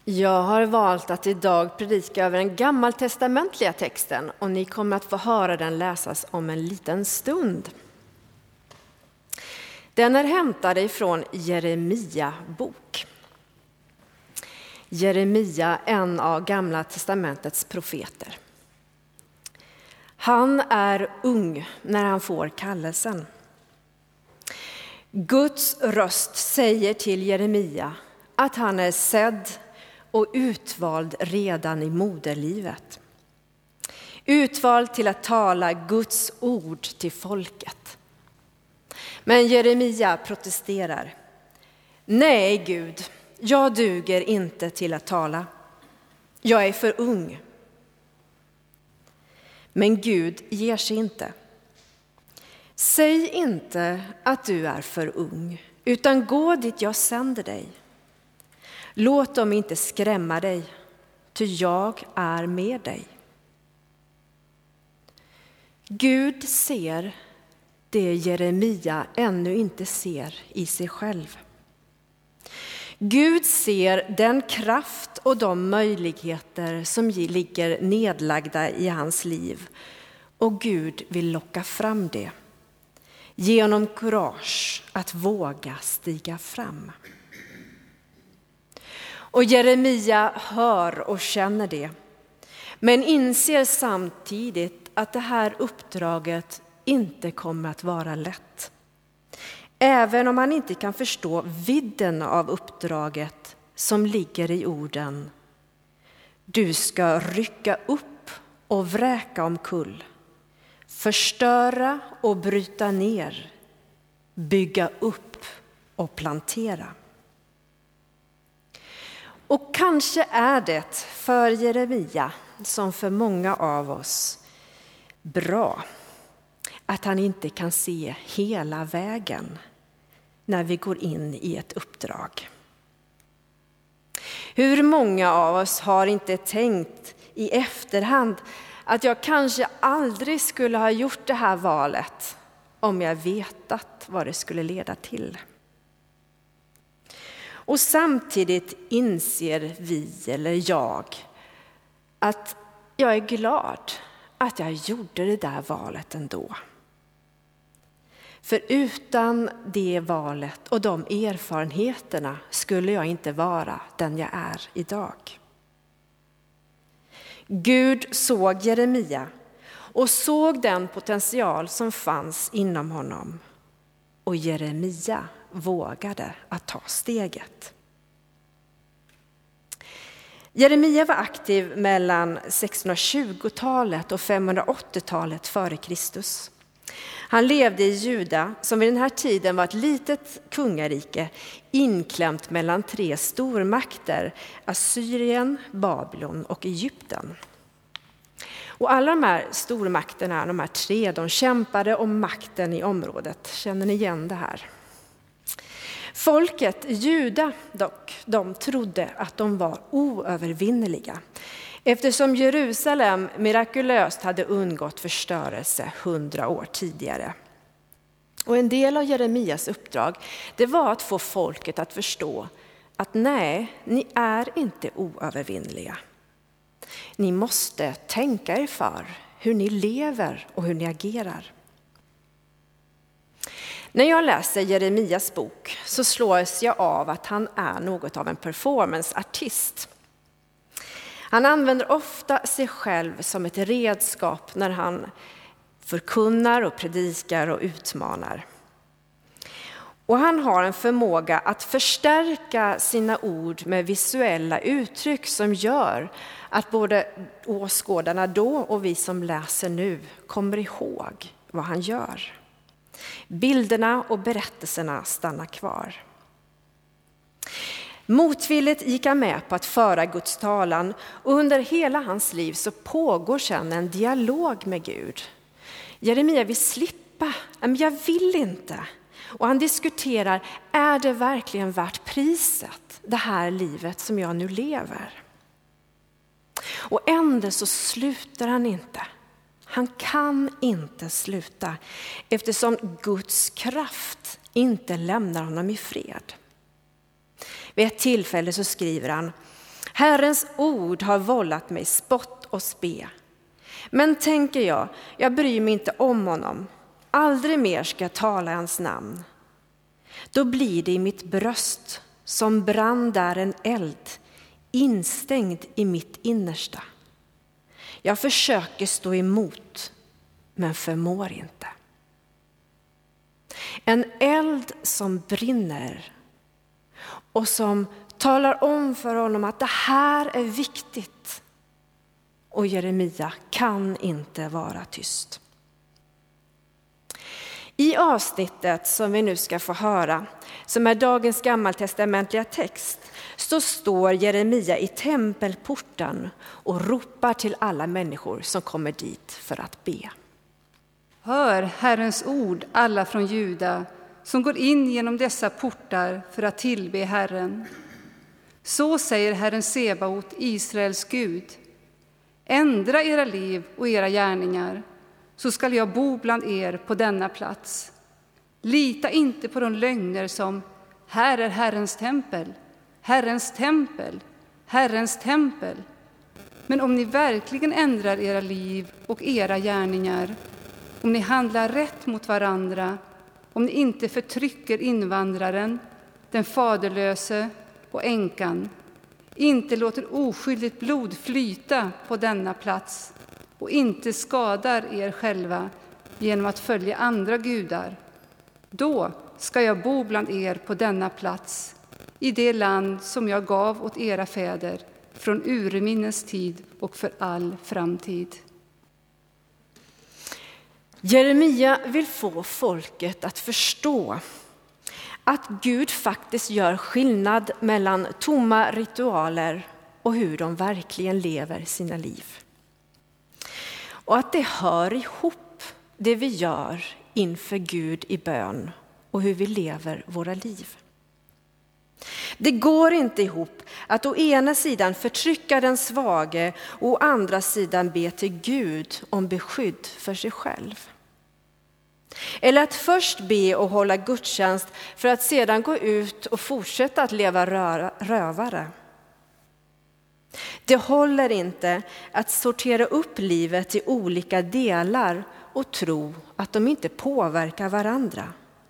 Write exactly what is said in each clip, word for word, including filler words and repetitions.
Jag har valt att idag predika över den gammaltestamentliga texten och ni kommer att få höra den läsas om en liten stund. Den är hämtad ifrån Jeremia bok. Jeremia, en av gamla testamentets profeter. Han är ung när han får kallelsen. Guds röst säger till Jeremia att han är sedd och utvald redan i moderlivet. Utvald till att tala Guds ord till folket. Men Jeremia protesterar. Nej, Gud, jag duger inte till att tala. Jag är för ung. Men Gud ger sig inte. Säg inte att du är för ung, utan gå dit jag sänder dig. Låt dem inte skrämma dig, ty jag är med dig. Gud ser det Jeremia ännu inte ser i sig själv. Gud ser den kraft och de möjligheter som ligger nedlagda i hans liv. Och Gud vill locka fram det. Ge honom kurage att våga stiga fram. Och Jeremia hör och känner det. Men inser samtidigt att det här uppdraget inte kommer att vara lätt. Även om han inte kan förstå vidden av uppdraget som ligger i orden. Du ska rycka upp och vräka omkull. Förstöra och bryta ner. Bygga upp och plantera. Och kanske är det för Jeremia som för många av oss bra att han inte kan se hela vägen när vi går in i ett uppdrag. Hur många av oss har inte tänkt i efterhand att jag kanske aldrig skulle ha gjort det här valet om jag vetat vad det skulle leda till. Och samtidigt inser vi eller jag att jag är glad att jag gjorde det där valet ändå. För utan det valet och de erfarenheterna skulle jag inte vara den jag är idag. Gud såg Jeremia och såg den potential som fanns inom honom. Och Jeremia vågade att ta steget. Jeremia var aktiv mellan sexhundratjugotalet och femhundraåttiotalet före Kristus. Han levde i Juda som vid den här tiden var ett litet kungarike inklämt mellan tre stormakter, Assyrien, Babylon och Egypten. Och alla de här stormakterna, de här tre, de kämpade om makten i området. Känner ni igen det här? Folket, Juda dock, de trodde att de var oövervinneliga. Eftersom Jerusalem mirakulöst hade undgått förstörelse hundra år tidigare. Och en del av Jeremias uppdrag, det var att få folket att förstå att nej, ni är inte oövervinneliga. Ni måste tänka er för hur ni lever och hur ni agerar. När jag läser Jeremias bok så slås jag av att han är något av en performanceartist. Han använder ofta sig själv som ett redskap när han förkunnar och predikar och utmanar. Och han har en förmåga att förstärka sina ord med visuella uttryck som gör att både åskådarna då och vi som läser nu kommer ihåg vad han gör. Bilderna och berättelserna stannar kvar. Motvilligt gick han med på att föra Guds talan och under hela hans liv så pågår sedan en dialog med Gud. Jeremia vill slippa, men jag vill inte. Och han diskuterar, är det verkligen värt priset, det här livet som jag nu lever? Och ändå så slutar han inte. Han kan inte sluta eftersom Guds kraft inte lämnar honom i fred. Vid ett tillfälle så skriver han: Herrens ord har vållat mig spott och spe. Men tänker jag, jag bryr mig inte om honom. Aldrig mer ska jag tala hans namn. Då blir det i mitt bröst som brann där en eld, instängd i mitt innersta. Jag försöker stå emot, men förmår inte. En eld som brinner och som talar om för honom att det här är viktigt. Och Jeremia kan inte vara tyst. I avsnittet som vi nu ska få höra, som är dagens gammaltestamentliga text, så står Jeremia i tempelporten och ropar till alla människor som kommer dit för att be. Hör Herrens ord, alla från Juda, som går in genom dessa portar för att tillbe Herren. Så säger Herren Sebaot, Israels Gud. Ändra era liv och era gärningar, så skall jag bo bland er på denna plats. Lita inte på de lögner som här är Herrens tempel, Herrens tempel, Herrens tempel. Men om ni verkligen ändrar era liv och era gärningar, om ni handlar rätt mot varandra, om ni inte förtrycker invandraren, den faderlöse och änkan, inte låter oskyldigt blod flyta på denna plats och inte skadar er själva genom att följa andra gudar, då ska jag bo bland er på denna plats, i det land som jag gav åt era fäder från urminnes tid och för all framtid. Jeremia vill få folket att förstå att Gud faktiskt gör skillnad mellan tomma ritualer och hur de verkligen lever sina liv. Och att det hör ihop, det vi gör inför Gud i bön och hur vi lever våra liv. Det går inte ihop att å ena sidan förtrycka den svage och å andra sidan be till Gud om beskydd för sig själv. Eller att först be och hålla gudstjänst för att sedan gå ut och fortsätta att leva rövare. Det håller inte att sortera upp livet i olika delar och tro att de inte påverkar varandra.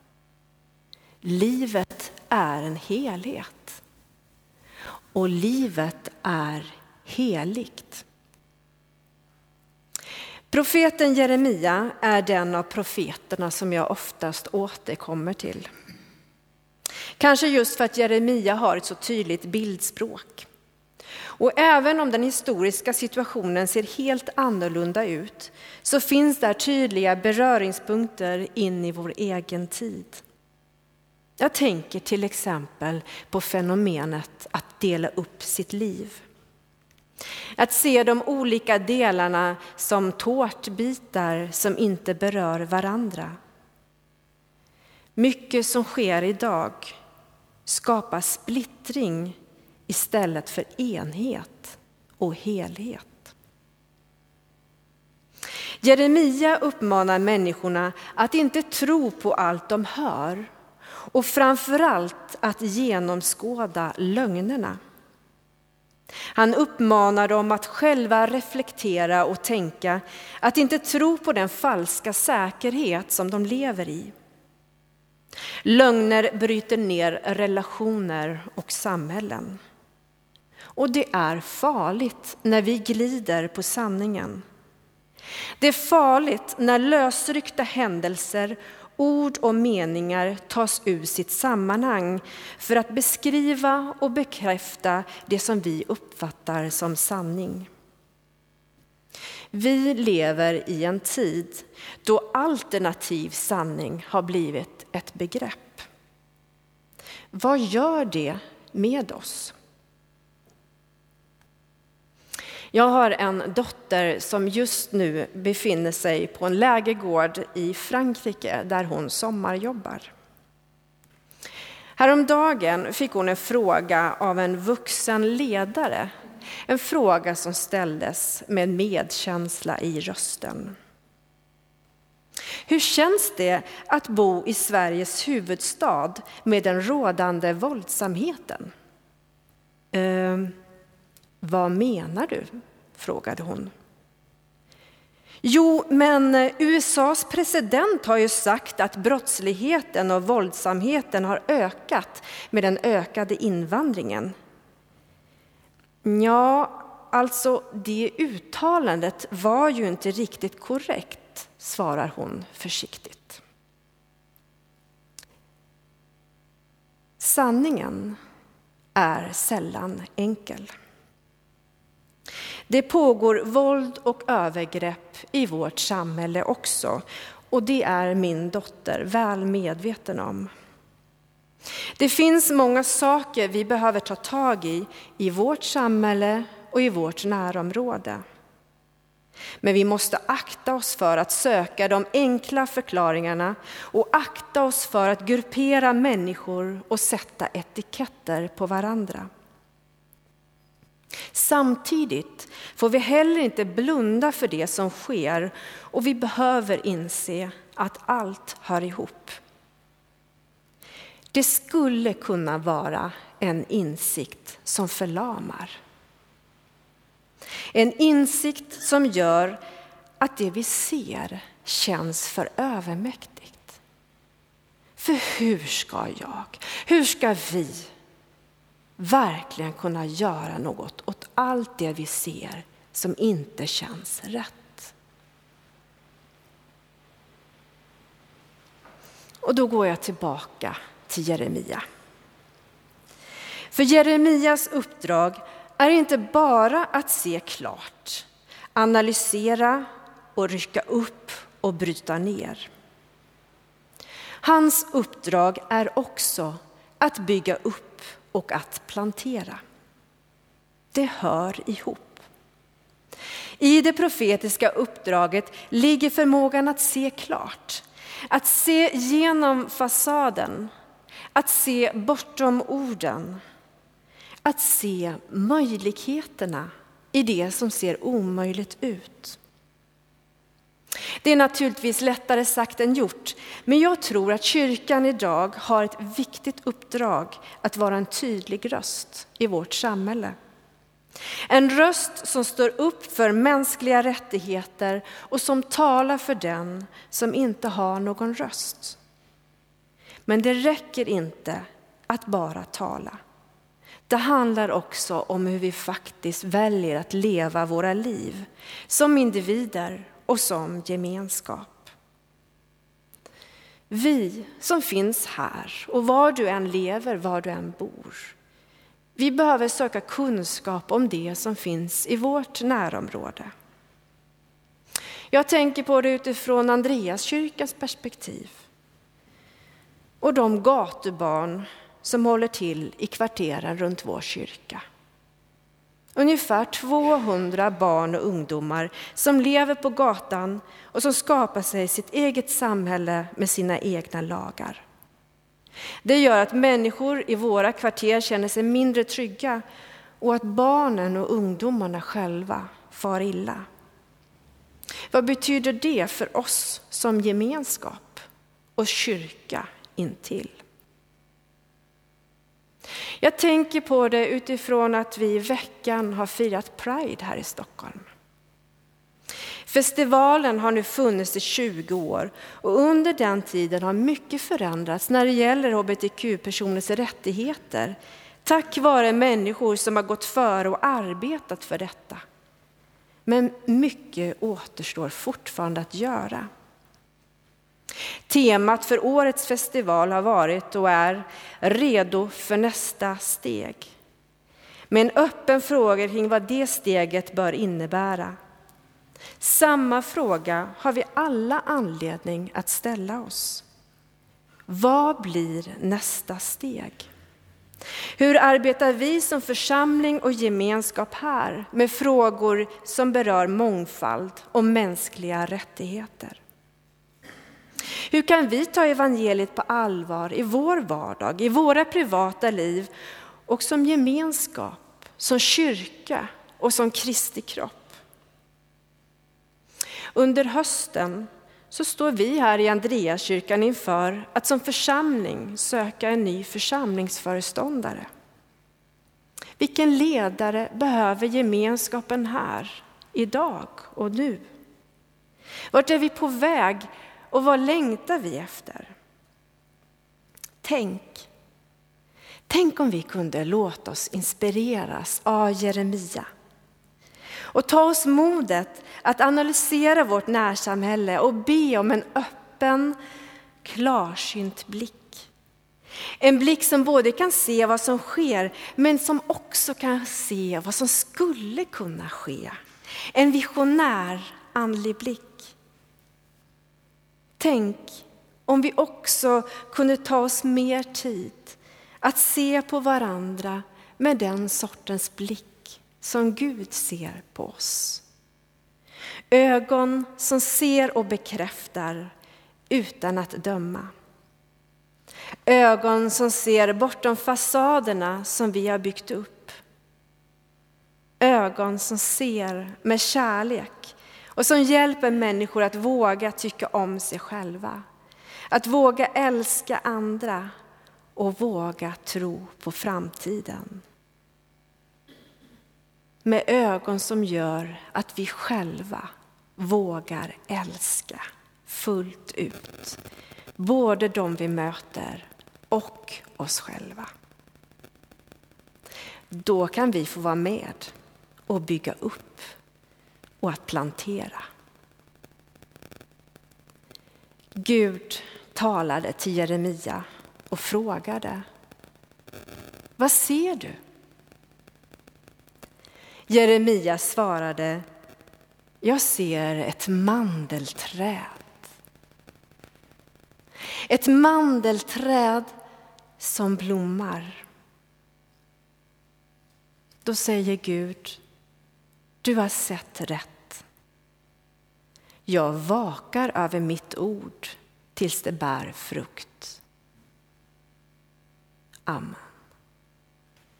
Livet är en helhet. Och livet är heligt. Profeten Jeremia är den av profeterna som jag oftast återkommer till. Kanske just för att Jeremia har ett så tydligt bildspråk. Och även om den historiska situationen ser helt annorlunda ut, så finns där tydliga beröringspunkter in i vår egen tid. Jag tänker till exempel på fenomenet att dela upp sitt liv. Att se de olika delarna som tårtbitar som inte berör varandra. Mycket som sker idag skapar splittring istället för enhet och helhet. Jeremia uppmanar människorna att inte tro på allt de hör och framförallt att genomskåda lögnerna. Han uppmanar dem att själva reflektera och tänka, att inte tro på den falska säkerhet som de lever i. Lögner bryter ner relationer och samhällen. Och det är farligt när vi glider på sanningen. Det är farligt när lösryckta händelser, ord och meningar tas ur sitt sammanhang för att beskriva och bekräfta det som vi uppfattar som sanning. Vi lever i en tid då alternativ sanning har blivit ett begrepp. Vad gör det med oss? Jag har en dotter som just nu befinner sig på en lägergård i Frankrike där hon sommarjobbar. Häromdagen fick hon en fråga av en vuxen ledare. En fråga som ställdes med medkänsla i rösten. Hur känns det att bo i Sveriges huvudstad med den rådande våldsamheten? Uh, Vad menar du? Frågade hon. Jo, men U S A:s president har ju sagt att brottsligheten och våldsamheten har ökat med den ökade invandringen. Ja, alltså det uttalandet var ju inte riktigt korrekt, svarar hon försiktigt. Sanningen är sällan enkel. Det pågår våld och övergrepp i vårt samhälle också, och det är min dotter väl medveten om. Det finns många saker vi behöver ta tag i i vårt samhälle och i vårt närområde. Men vi måste akta oss för att söka de enkla förklaringarna och akta oss för att gruppera människor och sätta etiketter på varandra. Samtidigt får vi heller inte blunda för det som sker, och vi behöver inse att allt hör ihop. Det skulle kunna vara en insikt som förlamar. En insikt som gör att det vi ser känns för övermäktigt. För hur ska jag, hur ska vi verkligen kunna göra något åt allt det vi ser som inte känns rätt? Och då går jag tillbaka till Jeremia. För Jeremias uppdrag är inte bara att se klart, analysera och rycka upp och bryta ner. Hans uppdrag är också att bygga upp och att plantera. Det hör ihop. I det profetiska uppdraget ligger förmågan att se klart, att se genom fasaden, att se bortom orden, att se möjligheterna i det som ser omöjligt ut. Det är naturligtvis lättare sagt än gjort, men jag tror att kyrkan idag har ett viktigt uppdrag att vara en tydlig röst i vårt samhälle. En röst som står upp för mänskliga rättigheter och som talar för den som inte har någon röst. Men det räcker inte att bara tala. Det handlar också om hur vi faktiskt väljer att leva våra liv som individer och som gemenskap. Vi som finns här, och var du än lever, var du än bor, vi behöver söka kunskap om det som finns i vårt närområde. Jag tänker på det utifrån Andreaskyrkans perspektiv och de gatubarn som håller till i kvarteren runt vår kyrka. Ungefär tvåhundra barn och ungdomar som lever på gatan och som skapar sig sitt eget samhälle med sina egna lagar. Det gör att människor i våra kvarter känner sig mindre trygga och att barnen och ungdomarna själva far illa. Vad betyder det för oss som gemenskap och kyrka intill? Jag tänker på det utifrån att vi i veckan har firat Pride här i Stockholm. Festivalen har nu funnits i tjugo år och under den tiden har mycket förändrats när det gäller H B T Q-personers rättigheter, tack vare människor som har gått före och arbetat för detta. Men mycket återstår fortfarande att göra. Temat för årets festival har varit och är redo för nästa steg. Med en öppen fråga kring vad det steget bör innebära. Samma fråga har vi alla anledning att ställa oss. Vad blir nästa steg? Hur arbetar vi som församling och gemenskap här med frågor som berör mångfald och mänskliga rättigheter? Hur kan vi ta evangeliet på allvar i vår vardag, i våra privata liv och som gemenskap, som kyrka och som Kristi kropp? Under hösten så står vi här i Andreaskyrkan inför att som församling söka en ny församlingsföreståndare. Vilken ledare behöver gemenskapen här, idag och nu? Vart är vi på väg och vad längtar vi efter? Tänk, tänk om vi kunde låta oss inspireras av Jeremia och ta oss modet att analysera vårt närsamhälle och be om en öppen, klarsynt blick. En blick som både kan se vad som sker, men som också kan se vad som skulle kunna ske. En visionär andlig blick. Tänk om vi också kunde ta oss mer tid att se på varandra med den sortens blick som Gud ser på oss. Ögon som ser och bekräftar utan att döma. Ögon som ser bortom fasaderna som vi har byggt upp. Ögon som ser med kärlek och som hjälper människor att våga tycka om sig själva. Att våga älska andra och våga tro på framtiden. Med ögon som gör att vi själva vågar älska fullt ut. Både de vi möter och oss själva. Då kan vi få vara med och bygga upp och att plantera. Gud talade till Jeremia och frågade: vad ser du? Jeremia svarade: jag ser ett mandelträd. Ett mandelträd som blommar. Då säger Gud: du har sett rätt. Jag vakar över mitt ord tills det bär frukt. Amen.